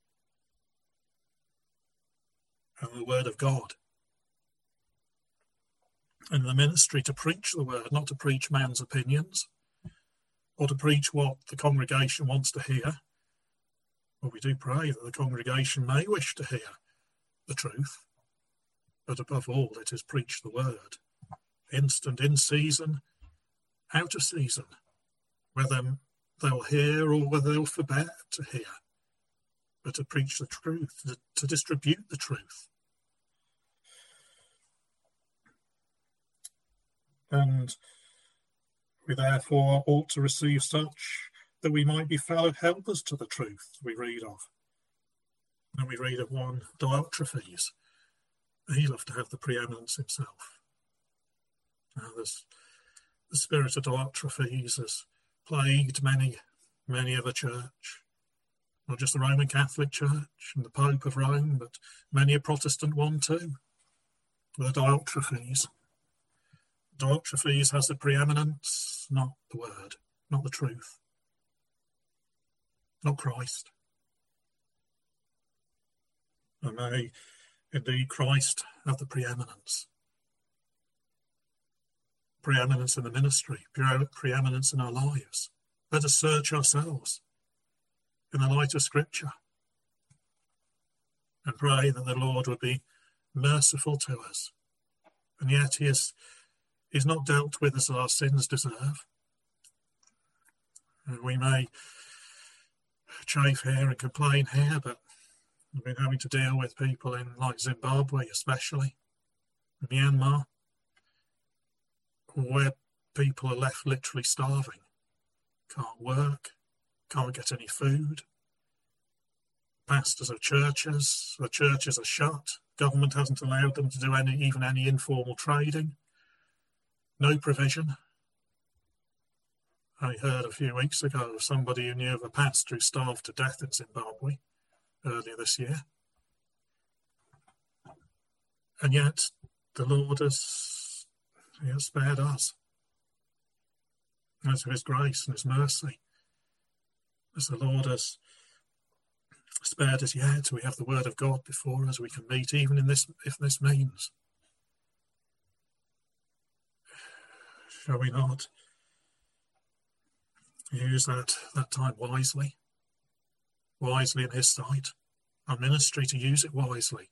Speaker 4: And the word of God. And the ministry to preach the word, not to preach man's opinions, or to preach what the congregation wants to hear. Well, we do pray that the congregation may wish to hear the truth, but above all, it is preach the word, instant, in season, out of season, whether they'll hear or whether they'll forbear to hear, but to preach the truth, to, to distribute the truth. And we therefore ought to receive such that we might be fellow helpers to the truth we read of. And we read of one, Diotrephes. He loved to have the preeminence himself. Now, this, the spirit of Diotrephes has plagued many, many of the church. Not just the Roman Catholic Church and the Pope of Rome, but many a Protestant one too. The Diotrephes. Diotrephes has the preeminence, not the word, not the truth, not Christ. And may indeed Christ have the preeminence. Preeminence in the ministry, preeminence in our lives. Let us search ourselves in the light of Scripture and pray that the Lord would be merciful to us. And yet he is He's not dealt with as our sins deserve. And we may chafe here and complain here, but I've been having to deal with people in like Zimbabwe, especially Myanmar, where people are left literally starving, can't work, can't get any food. Pastors of churches, the churches are shut. Government hasn't allowed them to do any, even any informal trading. No provision. I heard a few weeks ago of somebody who knew of a pastor who starved to death in Zimbabwe earlier this year. And yet the Lord has, he has spared us. As of his grace and his mercy, as the Lord has spared us yet, we have the word of God before us. We can meet even in this, if this means. Shall we not use that, that time wisely, wisely in his sight, our ministry to use it wisely?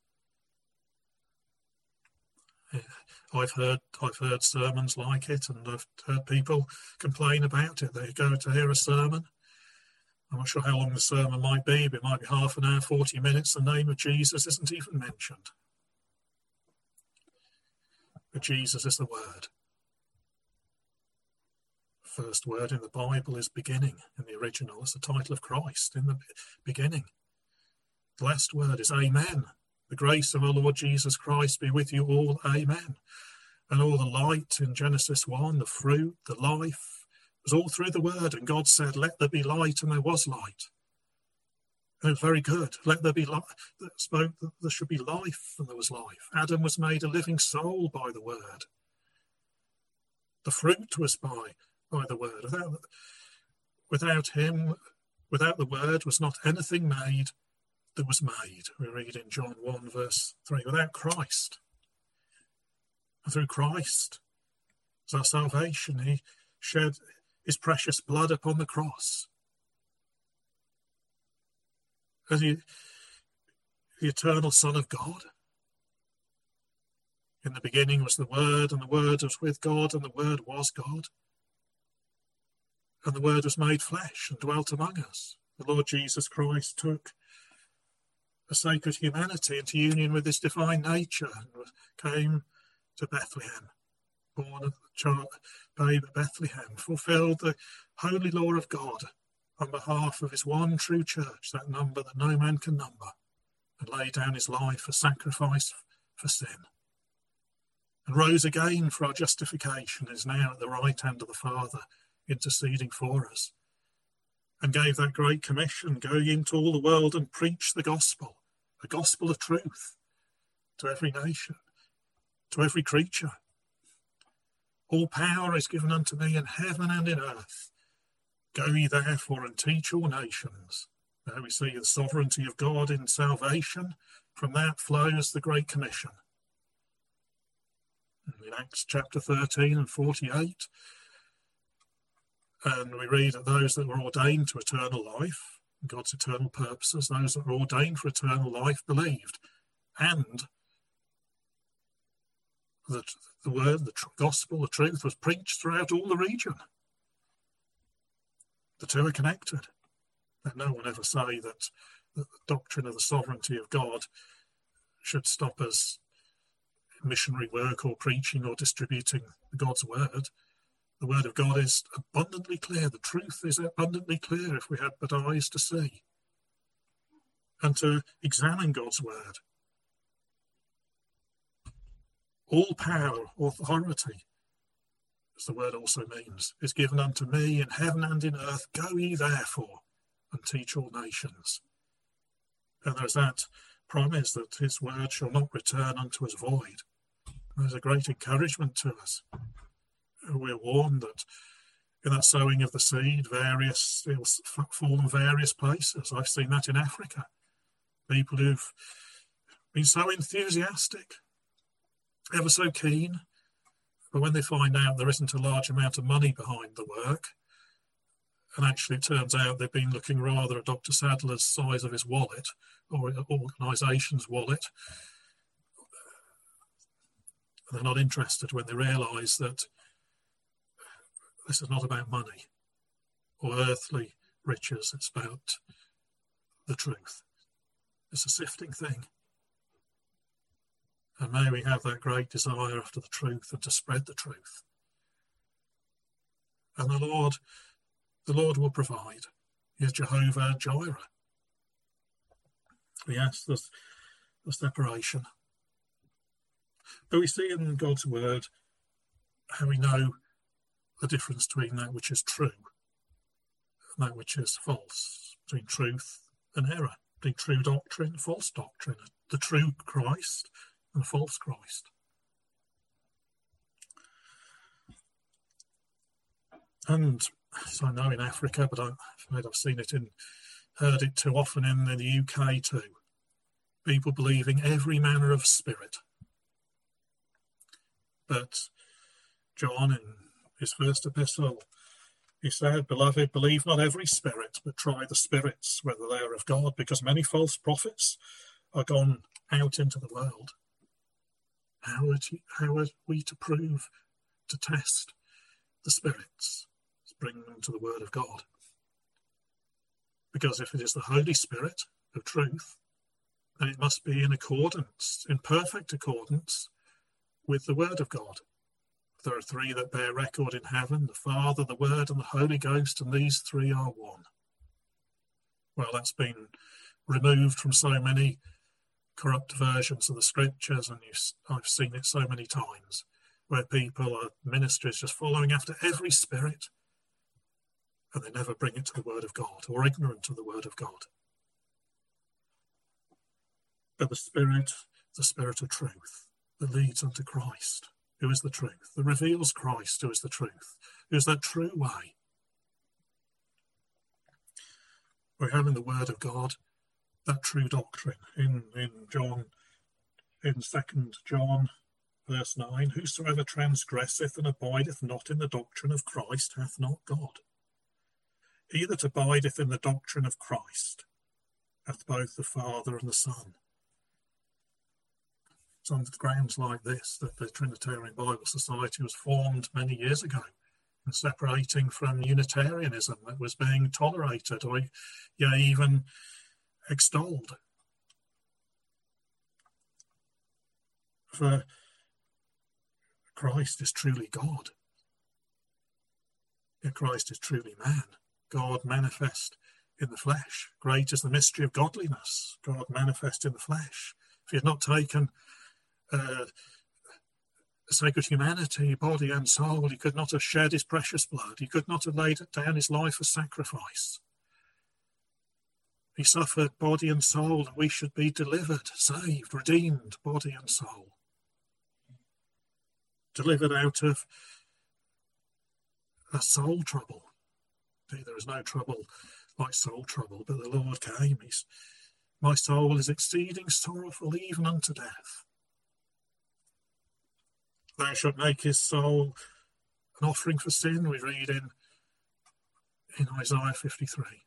Speaker 4: I've heard I've heard sermons like it, and I've heard people complain about it. They go to hear a sermon. I'm not sure how long the sermon might be, but it might be half an hour, forty minutes. The name of Jesus isn't even mentioned. But Jesus is the Word. First word in the Bible is beginning. In the original, it's the title of Christ in the beginning. The last word is Amen. The grace of our Lord Jesus Christ be with you all. Amen. And all the light in Genesis one, the fruit, the life, was all through the word. And God said, let there be light, and there was light. And it was very good. Let there be light. That spoke that there should be life, and there was life. Adam was made a living soul by the word. The fruit was by, by the word. Without, without him, without the word, was not anything made that was made. We read in John one verse three, without Christ. And through Christ, as our salvation, he shed his precious blood upon the cross. As he, the eternal Son of God. In the beginning was the Word, and the Word was with God, and the Word was God. And the Word was made flesh and dwelt among us. The Lord Jesus Christ took a sacred humanity into union with his divine nature and came to Bethlehem, born of the child, babe at Bethlehem, fulfilled the holy law of God on behalf of his one true church, that number that no man can number, and laid down his life a sacrifice for sin, and rose again for our justification, is now at the right hand of the Father, interceding for us, and gave that great commission, go into all the world and preach the gospel, the gospel of truth, to every nation, to every creature. All power is given unto me in heaven and in earth. Go ye therefore and teach all nations. There we see the sovereignty of God in salvation. From that flows the Great Commission. In Acts chapter thirteen and forty-eight, and we read that those that were ordained to eternal life, God's eternal purposes, those that were ordained for eternal life believed. And the, the word, the tr- gospel, the truth was preached throughout all the region. The two are connected. Let no one ever say that the doctrine of the sovereignty of God should stop us in missionary work or preaching or distributing God's word. The word of God is abundantly clear. The truth is abundantly clear if we had but eyes to see and to examine God's word. All power, authority, as the word also means, is given unto me in heaven and in earth. Go ye therefore and teach all nations. And there's that promise that his word shall not return unto us void. There's a great encouragement to us. We're warned that in that sowing of the seed, various it'll fall in various places. I've seen that in Africa. People who've been so enthusiastic, ever so keen, but when they find out there isn't a large amount of money behind the work, and actually it turns out they've been looking rather at Doctor Sadler's size of his wallet or an organisation's wallet, they're not interested when they realise that this is not about money or earthly riches, it's about the truth. It's a sifting thing. And may we have that great desire after the truth and to spread the truth. And the Lord, the Lord will provide. He is Jehovah Jireh. Yes, there's the separation. But we see in God's word how we know the difference between that which is true and that which is false, between truth and error, between true doctrine and false doctrine, the true Christ and false Christ. And as I know in Africa, but I've, I've seen it in, heard it too often in the U K too, people believing every manner of spirit. But John, in his first epistle, he said, "Beloved, believe not every spirit, but try the spirits, whether they are of God, because many false prophets are gone out into the world." How are, you, how are we to prove, to test the spirits? Let's bring them to the word of God. Because if it is the Holy Spirit of truth, then it must be in accordance, in perfect accordance with the word of God. There are three that bear record in heaven, the Father, the Word, and the Holy Ghost, and these three are one. Well, that's been removed from so many corrupt versions of the scriptures, and you, I've seen it so many times, where people are ministries just following after every spirit, and they never bring it to the word of God, or ignorant of the word of God. But the Spirit, the Spirit of truth, that leads unto Christ, who is the truth, that reveals Christ, who is the truth, who is that true way. We have in the word of God that true doctrine in, in John, in Second John, verse nine, "Whosoever transgresseth and abideth not in the doctrine of Christ hath not God. He that abideth in the doctrine of Christ hath both the Father and the Son." It's on grounds like this that the Trinitarian Bible Society was formed many years ago, and separating from Unitarianism that was being tolerated or yeah, even extolled. For Christ is truly God. Yet Christ is truly man. God manifest in the flesh. Great is the mystery of godliness. God manifest in the flesh. If he had not taken uh, sacred humanity, body and soul, he could not have shed his precious blood. He could not have laid down his life as sacrifice. He suffered body and soul that we should be delivered, saved, redeemed, body and soul. Delivered out of a soul trouble. Indeed, there is no trouble like soul trouble, but the Lord came. He's, "My soul is exceeding sorrowful, even unto death. Thou shalt make his soul an offering for sin," we read in, in Isaiah fifty-three.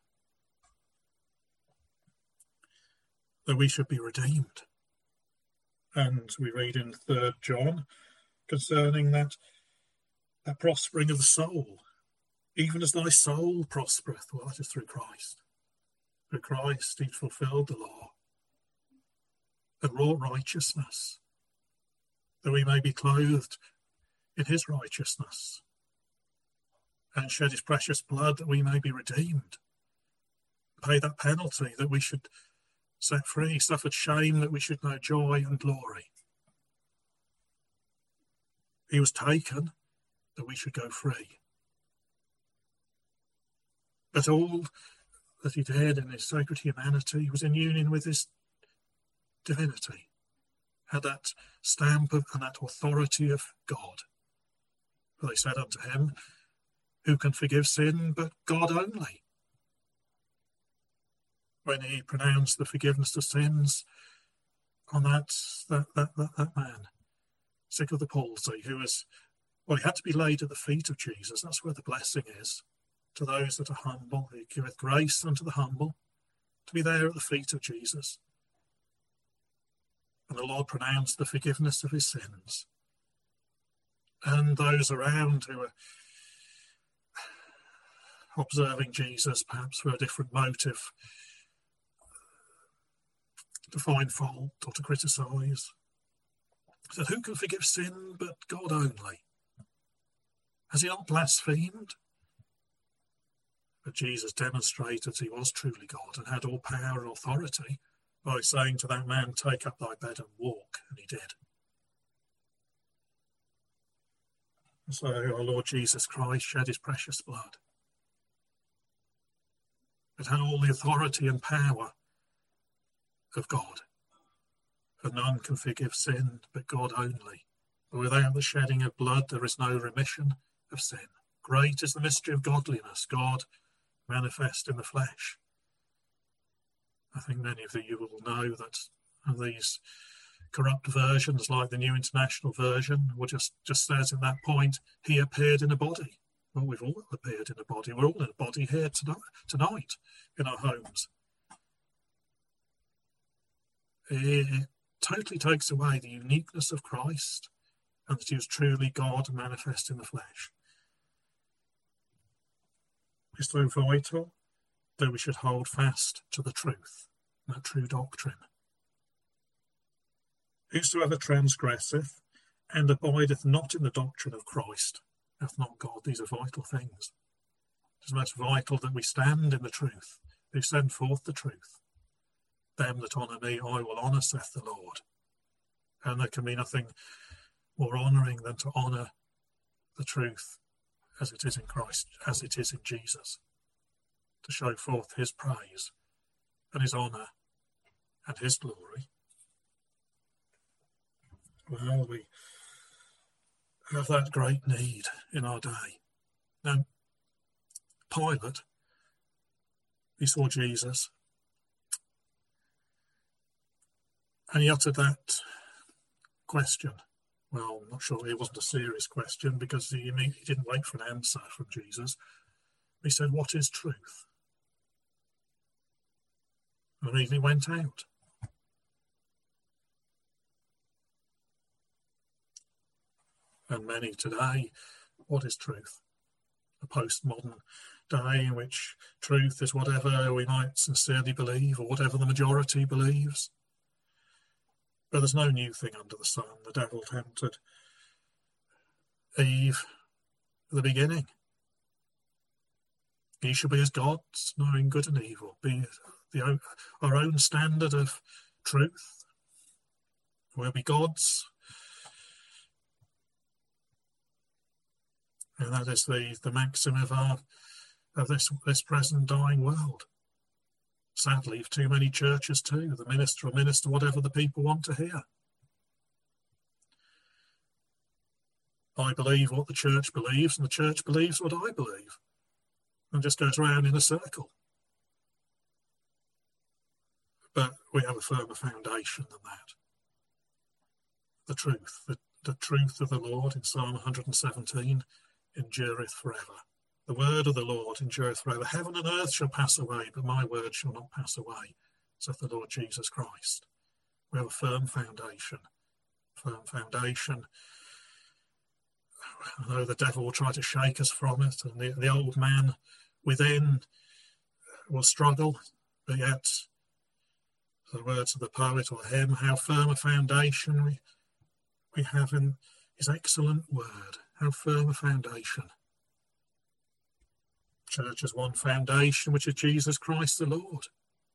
Speaker 4: That we should be redeemed. And we read in Third John concerning that, that prospering of the soul. "Even as thy soul prospereth," well, that is through Christ. Through Christ he fulfilled the law and wrought righteousness, that we may be clothed in his righteousness, and shed his precious blood that we may be redeemed, pay that penalty that we should set free, suffered shame that we should know joy and glory. He was taken that we should go free. But all that he did in his sacred humanity was in union with his divinity, had that stamp of, and that authority of God. For they said unto him, "Who can forgive sin but God only?" When he pronounced the forgiveness of sins on that, that, that, that, that man, sick of the palsy, who was, well, he had to be laid at the feet of Jesus. That's where the blessing is. To those that are humble, he giveth grace unto the humble, to be there at the feet of Jesus. And the Lord pronounced the forgiveness of his sins. And those around who were observing Jesus, perhaps for a different motive, to find fault or to criticise. He said, who can forgive sin but God only? Has he not blasphemed? But Jesus demonstrated he was truly God and had all power and authority by saying to that man, take up thy bed and walk, and he did. And so our Lord Jesus Christ shed his precious blood. It had all the authority and power of God. For none can forgive sin but God only. For without the shedding of blood there is no remission of sin. Great is the mystery of godliness, God manifest in the flesh. I think many of you will know that these corrupt versions, like the New International Version, will just, just says at that point, he appeared in a body. Well, we've all appeared in a body. We're all in a body here tonight, tonight in our homes. It totally takes away the uniqueness of Christ and that he was truly God manifest in the flesh. It's so vital that we should hold fast to the truth, that true doctrine. Whosoever transgresseth and abideth not in the doctrine of Christ hath not God. These are vital things. It is most vital that we stand in the truth, who send forth the truth. Them that honour me I will honour, saith the Lord. And there can be nothing more honouring than to honour the truth as it is in Christ, as it is in Jesus, to show forth his praise and his honour and his glory. Well, we have that great need in our day. Now, Pilate, he saw Jesus, and he uttered that question. Well, I'm not sure it wasn't a serious question because he, he didn't wait for an answer from Jesus. He said, what is truth? And immediately went out. And many today, what is truth? A postmodern day in which truth is whatever we might sincerely believe or whatever the majority believes. But there's no new thing under the sun. The devil tempted Eve at the beginning. Ye shall be as gods, knowing good and evil. Be the, our own standard of truth. We'll be gods. And that is the, the maxim of our of this, this present dying world. Sadly, too many churches too. The minister will minister whatever the people want to hear. I believe what the church believes, and the church believes what I believe, and just goes round in a circle. But we have a firmer foundation than that. The truth, the, the truth of the Lord in Psalm one seventeen endureth forever. The word of the Lord endureth forever. Heaven and earth shall pass away, but my word shall not pass away, saith the Lord Jesus Christ. We have a firm foundation. Firm foundation. I know the devil will try to shake us from it, and the, the old man within will struggle, but yet, the words of the poet or hymn, how firm a foundation we, we have in his excellent word. How firm a foundation. Church has one foundation, which is Jesus Christ the Lord.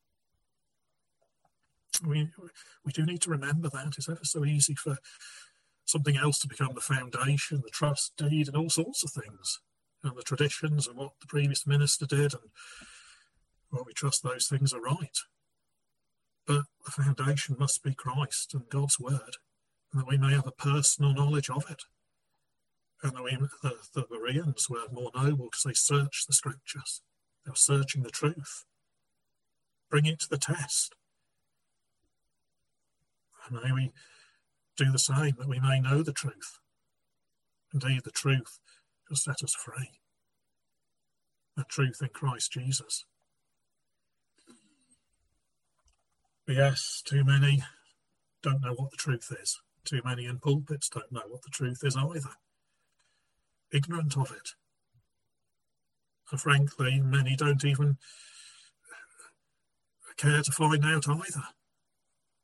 Speaker 4: We, we do need to remember that. It's ever so easy for something else to become the foundation, the trust deed, and all sorts of things, and the traditions and what the previous minister did, and well, we trust those things are right. But the foundation must be Christ and God's word, and that we may have a personal knowledge of it. And the, the, the Bereans were more noble because they searched the scriptures. They were searching the truth. Bring it to the test. And may we do the same, that we may know the truth. Indeed, the truth shall set us free. The truth in Christ Jesus. But yes, too many don't know what the truth is. Too many in pulpits don't know what the truth is either. Ignorant of it. And frankly, many don't even care to find out either.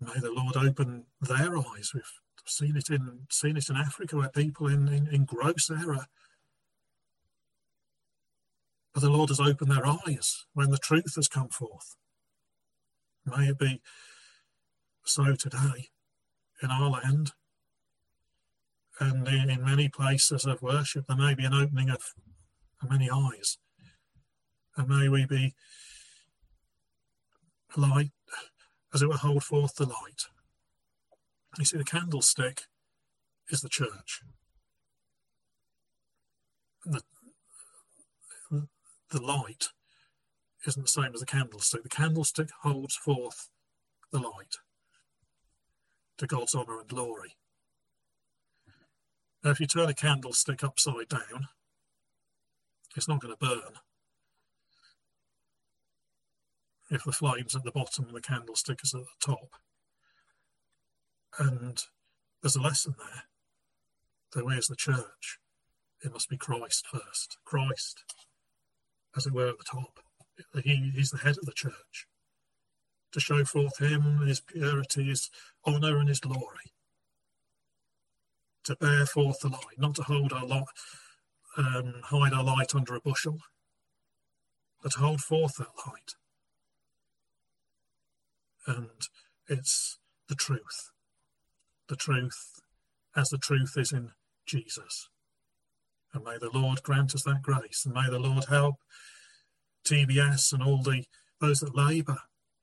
Speaker 4: May the Lord open their eyes. We've seen it in seen it in Africa, where people in, in, in gross error. But the Lord has opened their eyes when the truth has come forth. May it be so today in our land, and in, in many places of worship. There may be an opening of many eyes, and may we be light, as it were, hold forth the light. You see, the candlestick is the church. The, the light isn't the same as the candlestick. The candlestick holds forth the light to God's honour and glory. Now, if you turn a candlestick upside down, it's not going to burn. If the flame's at the bottom and the candlestick is at the top. And there's a lesson there. So where's the church? It must be Christ first. Christ, as it were, at the top. He, he's the head of the church. To show forth him, his purity, his honour and his glory. To bear forth the light, not to hold our light, um, hide our light under a bushel, but to hold forth that light. And it's the truth. The truth as the truth is in Jesus. And may the Lord grant us that grace, and may the Lord help T B S and all the those that labour.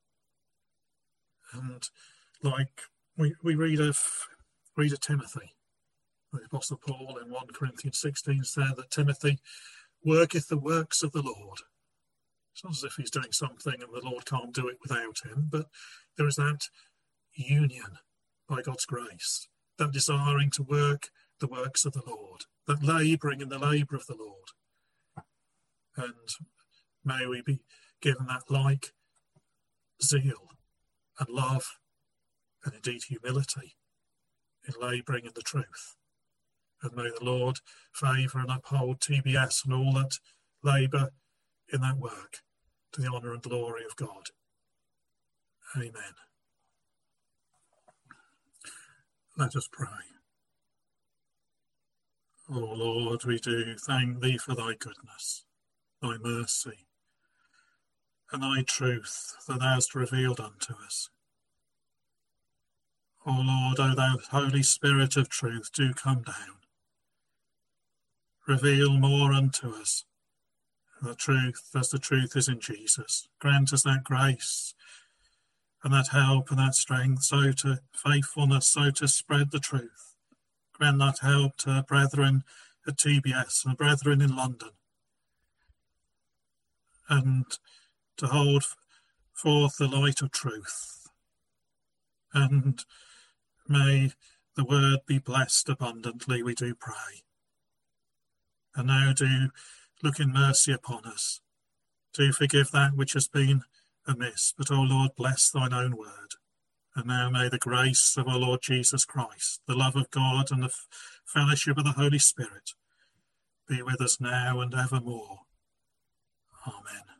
Speaker 4: And like we, we read of read of Timothy, the Apostle Paul in First Corinthians sixteen said that Timothy worketh the works of the Lord. It's not as if he's doing something and the Lord can't do it without him, but there is that union by God's grace, that desiring to work the works of the Lord, that labouring in the labour of the Lord. And may we be given that like zeal and love and indeed humility in labouring in the truth. And may the Lord favour and uphold T B S and all that labour in that work to the honour and glory of God. Amen. Let us pray. O Lord, we do thank thee for thy goodness, thy mercy, and thy truth that thou hast revealed unto us. O Lord, O thou Holy Spirit of truth, do come down. Reveal more unto us the truth as the truth is in Jesus. Grant us that grace and that help and that strength, so to faithfulness, so to spread the truth. Grant that help to brethren at T B S and brethren in London, and to hold forth the light of truth. And may the word be blessed abundantly, we do pray. And now do look in mercy upon us. Do forgive that which has been amiss, but, O Lord, bless thine own word. And now may the grace of our Lord Jesus Christ, the love of God, and the f- fellowship of the Holy Spirit be with us now and evermore. Amen.